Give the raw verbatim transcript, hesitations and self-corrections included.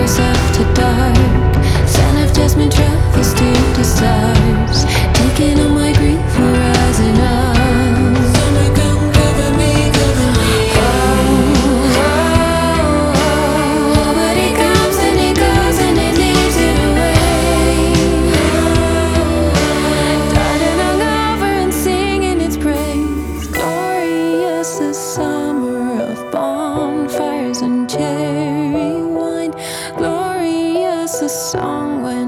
myself to dark. Scent of jasmine travels to the stars. Taking all my grief, we're rising up. Summer, come cover me, cover me. Oh, oh, oh. But it comes and it goes and it leaves it away. Darting hung over and singing its praise. Glorious the summer of bonfires and cherry wine. Glorious the song when